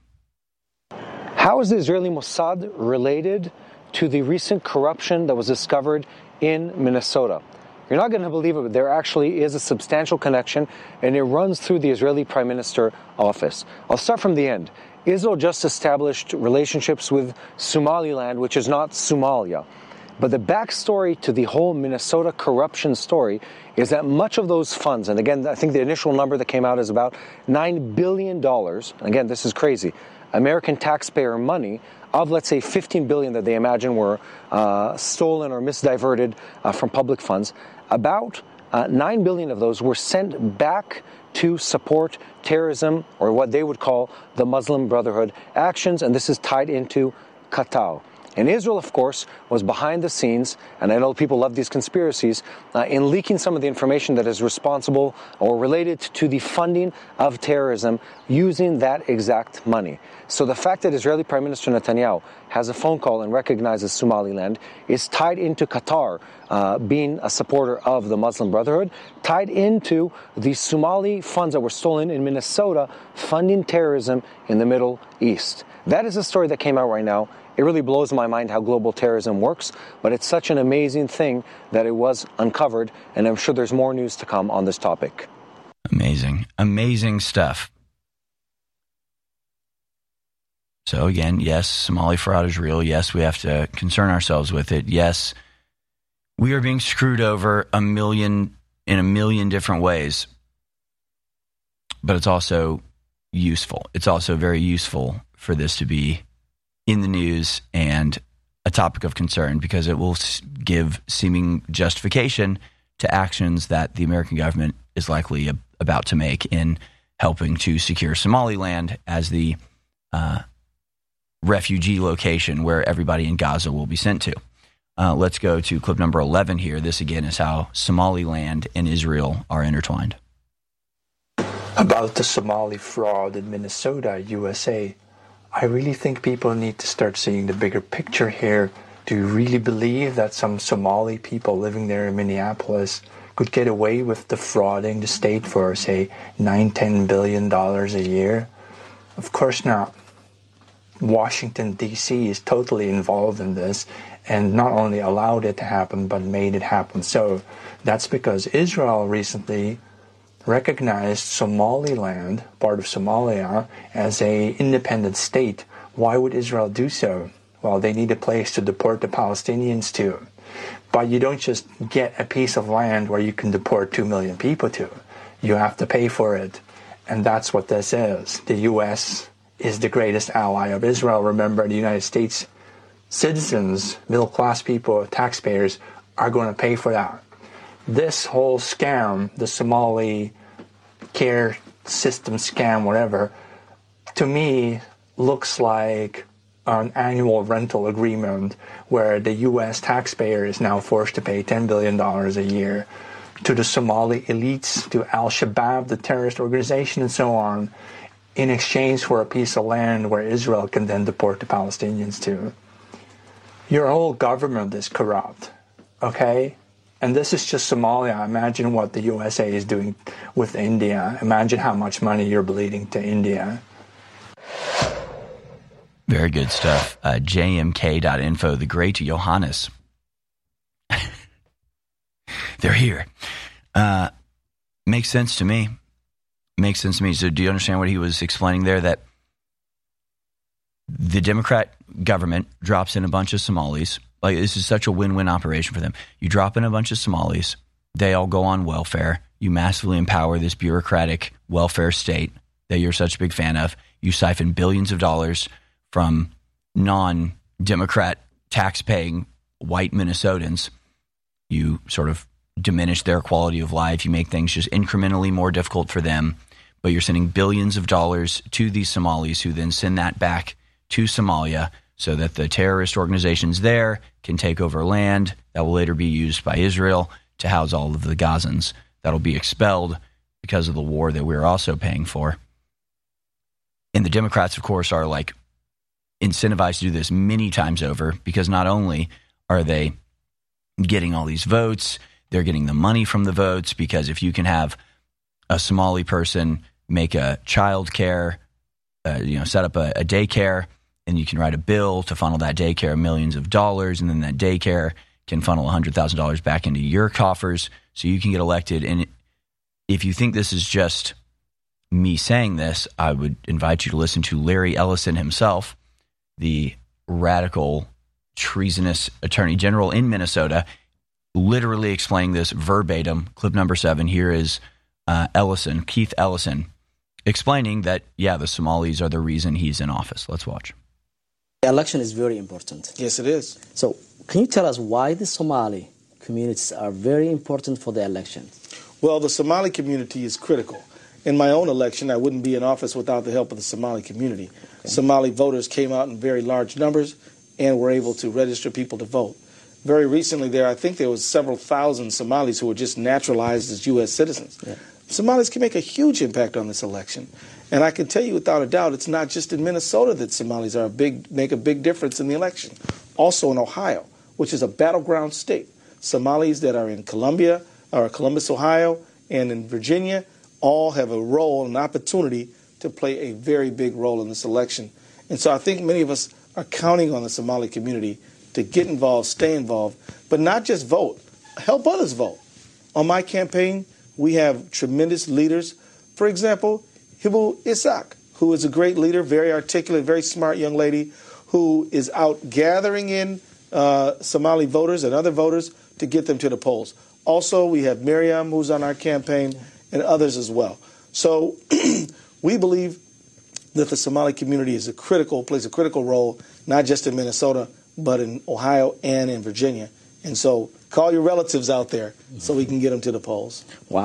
How is the Israeli Mossad related to the recent corruption that was discovered in Minnesota? You're not going to believe it, but there actually is a substantial connection, and it runs through the Israeli Prime Minister office. I'll start from the end. Israel just established relationships with Somaliland, which is not Somalia. But the backstory to the whole Minnesota corruption story is that much of those funds, and again, I think the initial number that came out is about $9 billion. Again, this is crazy. American taxpayer money of, let's say, $15 billion that they imagine were stolen or misdiverted from public funds. About $9 billion of those were sent back to support terrorism, or what they would call the Muslim Brotherhood actions, and this is tied into Qatar. And Israel, of course, was behind the scenes, and I know people love these conspiracies, in leaking some of the information that is responsible or related to the funding of terrorism using that exact money. So the fact that Israeli Prime Minister Netanyahu has a phone call and recognizes Somaliland is tied into Qatar being a supporter of the Muslim Brotherhood, tied into the Somali funds that were stolen in Minnesota funding terrorism in the Middle East. That is a story that came out right now. It really blows my mind how global terrorism works, but it's such an amazing thing that it was uncovered, and I'm sure there's more news to come on this topic. Amazing stuff. So again, yes, Somali fraud is real. Yes, we have to concern ourselves with it. Yes, we are being screwed over in a million different ways, but it's also useful. It's also very useful for this to be in the news and a topic of concern, because it will give seeming justification to actions that the American government is likely about to make in helping to secure Somaliland as the refugee location where everybody in Gaza will be sent to. Let's go to clip number 11 here. This, again, is how Somaliland and Israel are intertwined. About the Somali fraud in Minnesota, USA, I really think people need to start seeing the bigger picture here. Do you really believe that some Somali people living there in Minneapolis could get away with defrauding the state for, say, $9-10 billion a year? Of course not. Washington, D.C. is totally involved in this and not only allowed it to happen, but made it happen. So that's because Israel recently recognized Somaliland, part of Somalia, as an independent state. Why would Israel do so? Well, they need a place to deport the Palestinians to. But you don't just get a piece of land where you can deport 2 million people to. You have to pay for it. And that's what this is. The U.S. is the greatest ally of Israel. Remember, the United States citizens, middle-class people, taxpayers, are going to pay for that. This whole scam, the Somali care system scam, whatever, to me looks like an annual rental agreement where the U.S. taxpayer is now forced to pay $10 billion a year to the Somali elites, to Al-Shabaab, the terrorist organization, and so on, in exchange for a piece of land where Israel can then deport the Palestinians to. Your whole government is corrupt, okay? And this is just Somalia. Imagine what the USA is doing with India. Imagine how much money you're bleeding to India. Very good stuff. JMK.info, the great Johannes. They're here. Makes sense to me. Makes sense to me. So do you understand what he was explaining there? That the Democrat government drops in a bunch of Somalis. Like, this is such a win-win operation for them. You drop in a bunch of Somalis. They all go on welfare. You massively empower this bureaucratic welfare state that you're such a big fan of. You siphon billions of dollars from non-Democrat tax-paying white Minnesotans. You sort of diminish their quality of life. You make things just incrementally more difficult for them. But you're sending billions of dollars to these Somalis who then send that back to Somalia so that the terrorist organizations there can take over land that will later be used by Israel to house all of the Gazans that'll be expelled because of the war that we're also paying for. And the Democrats, of course, are like incentivized to do this many times over, because not only are they getting all these votes, they're getting the money from the votes, because if you can have a Somali person make a child care, set up a daycare, and you can write a bill to funnel that daycare millions of dollars, and then that daycare can funnel $100,000 back into your coffers so you can get elected. And if you think this is just me saying this, I would invite you to listen to Larry Ellison himself, the radical, treasonous attorney general in Minnesota, literally explaining this verbatim. Clip number 7. Here is Keith Ellison, explaining that, yeah, the Somalis are the reason he's in office. Let's watch. The election is very important. Yes, it is. So can you tell us why the Somali communities are very important for the election? Well, the Somali community is critical. In my own election, I wouldn't be in office without the help of the Somali community. Okay. Somali voters came out in very large numbers and were able to register people to vote. Very recently I think there was several thousand Somalis who were just naturalized as U.S. citizens. Yeah. Somalis can make a huge impact on this election. And I can tell you without a doubt, it's not just in Minnesota that Somalis make a big difference in the election. Also in Ohio, which is a battleground state. Somalis that are in Columbus, Ohio, and in Virginia all have a role, an opportunity to play a very big role in this election. And so I think many of us are counting on the Somali community to get involved, stay involved, but not just vote. Help others vote. On my campaign, we have tremendous leaders. For example, Hibu Isaac, who is a great leader, very articulate, very smart young lady, who is out gathering in Somali voters and other voters to get them to the polls. Also, we have Miriam, who's on our campaign, and others as well. So we believe that the Somali community plays a critical role, not just in Minnesota, but in Ohio and in Virginia. And so call your relatives out there so we can get them to the polls. Wow.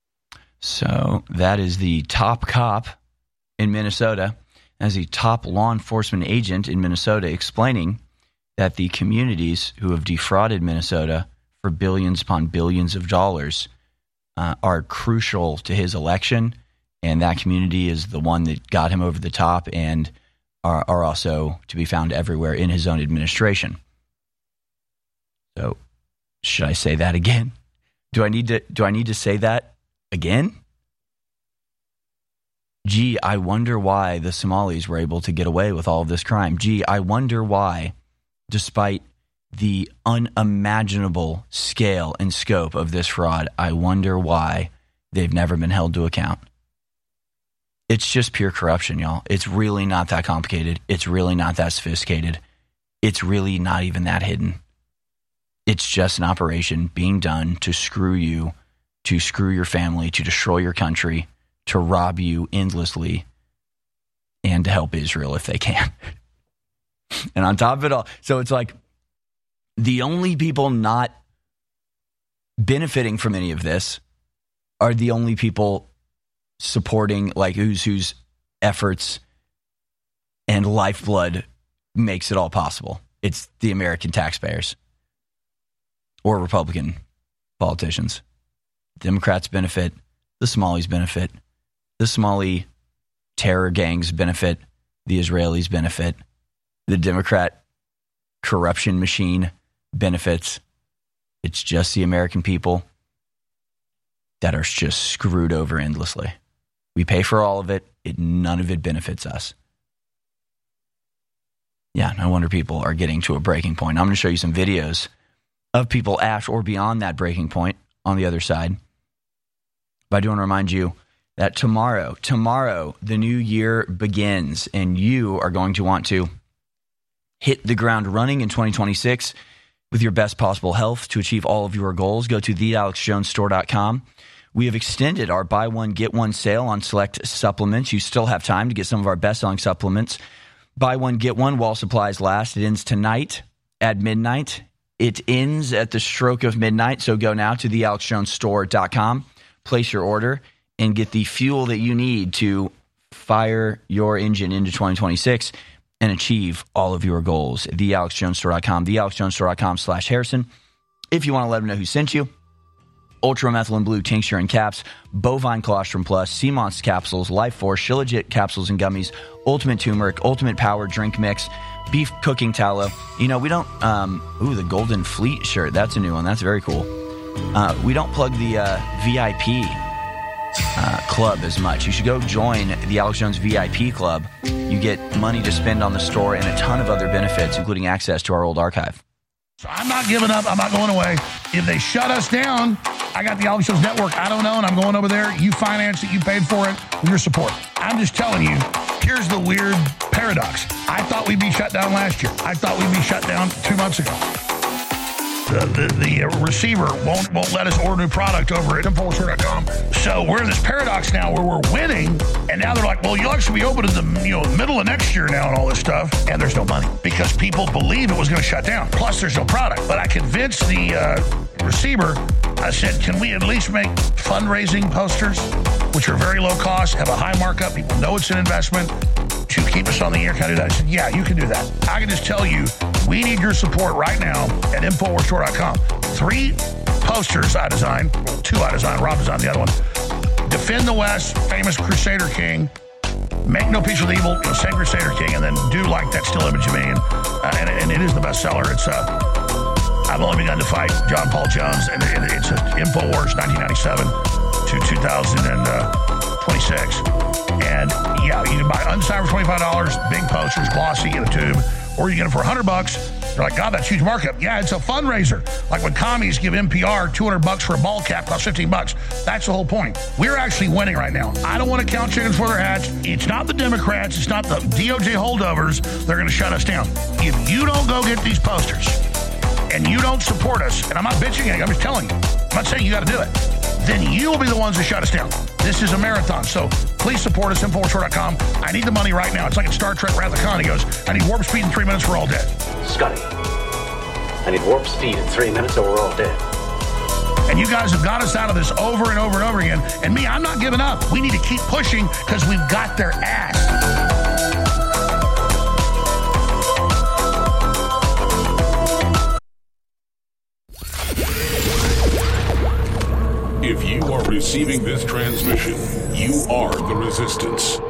So that is the top cop in Minnesota, as the top law enforcement agent in Minnesota, explaining that the communities who have defrauded Minnesota for billions upon billions of dollars are crucial to his election, and that community is the one that got him over the top and are also to be found everywhere in his own administration. So, should I say that again? Do I need to say that again? Gee, I wonder why the Somalis were able to get away with all of this crime. Gee, I wonder why, despite the unimaginable scale and scope of this fraud, I wonder why they've never been held to account. It's just pure corruption, y'all. It's really not that complicated. It's really not that sophisticated. It's really not even that hidden. It's just an operation being done to screw you, to screw your family, to destroy your country, to rob you endlessly, and to help Israel if they can. And on top of it all, so it's like the only people not benefiting from any of this are the only people supporting, like whose efforts and lifeblood makes it all possible. It's the American taxpayers or Republican politicians. Democrats benefit, the Somalis benefit, the Somali terror gangs benefit, the Israelis benefit, the Democrat corruption machine benefits. It's just the American people that are just screwed over endlessly. We pay for all of it. None of it benefits us. Yeah, no wonder people are getting to a breaking point. I'm going to show you some videos of people at or beyond that breaking point on the other side. But I do want to remind you that tomorrow, the new year begins, and you are going to want to hit the ground running in 2026 with your best possible health to achieve all of your goals. Go to thealexjonesstore.com. We have extended our buy one, get one sale on select supplements. You still have time to get some of our best-selling supplements. Buy one, get one while supplies last. It ends tonight at midnight. It ends at the stroke of midnight, so go now to thealexjonesstore.com, place your order, and get the fuel that you need to fire your engine into 2026 and achieve all of your goals. TheAlexJonesStore.com, TheAlexJonesStore.com/Harrison. If you want to let them know who sent you, Ultramethylene Blue Tincture and Caps, Bovine Colostrum Plus, Sea Moss Capsules, Life Force, Shilajit Capsules and Gummies, Ultimate Turmeric, Ultimate Power Drink Mix, Beef Cooking Tallow. You know, we don't, the Golden Fleet shirt, that's a new one. That's very cool. We don't plug the VIP club as much. You should go join the Alex Jones VIP club. You get money to spend on the store and a ton of other benefits, including access to our old archive. So I'm not giving up. I'm not going away. If they shut us down, I got the Alex Jones Network. I don't know, and I'm going over there. You financed it. You paid for it with your support. I'm just telling you, here's the weird paradox. I thought we'd be shut down last year. I thought we'd be shut down 2 months ago. The receiver won't let us order new product over at InfoWarsStore.com. So we're in this paradox now where we're winning, and now they're like, well, you'll actually be open in the middle of next year now and all this stuff, and there's no money because people believe it was going to shut down. Plus, there's no product. But I convinced the receiver. I said, can we at least make fundraising posters, which are very low cost, have a high markup, people know it's an investment, to keep us on the air? Can I do that? I said, yeah, you can do that. I can just tell you, we need your support right now at InfoWarsStore.com. 3 posters I designed, 2 I designed, Rob designed the other one. Defend the West, famous Crusader King, make no peace with evil, same Crusader King, and then do like that still image of me. And it is the bestseller. It's I've only begun to fight John Paul Jones, and it's InfoWars 1997 to 2026. And yeah, you can buy unsigned for $25, big posters, glossy in a tube, or you get it for $100. You're like, God, that's huge markup. Yeah, it's a fundraiser. Like when commies give NPR $200 for a ball cap, costs $15. That's the whole point. We're actually winning right now. I don't want to count chickens before they're hatched. It's not the Democrats. It's not the DOJ holdovers. They're going to shut us down. If you don't go get these posters and you don't support us, and I'm not bitching at you, I'm just telling you. I'm not saying you got to do it. Then you will be the ones that shut us down. This is a marathon, so please support us, InfoWarsStore.com. I need the money right now. It's like in Star Trek Wrath of Khan. He goes, I need warp speed in 3 minutes, we're all dead. Scotty, I need warp speed in 3 minutes or we're all dead. And you guys have got us out of this over and over and over again. And me, I'm not giving up. We need to keep pushing because we've got their ass. If you are receiving this transmission, you are the resistance.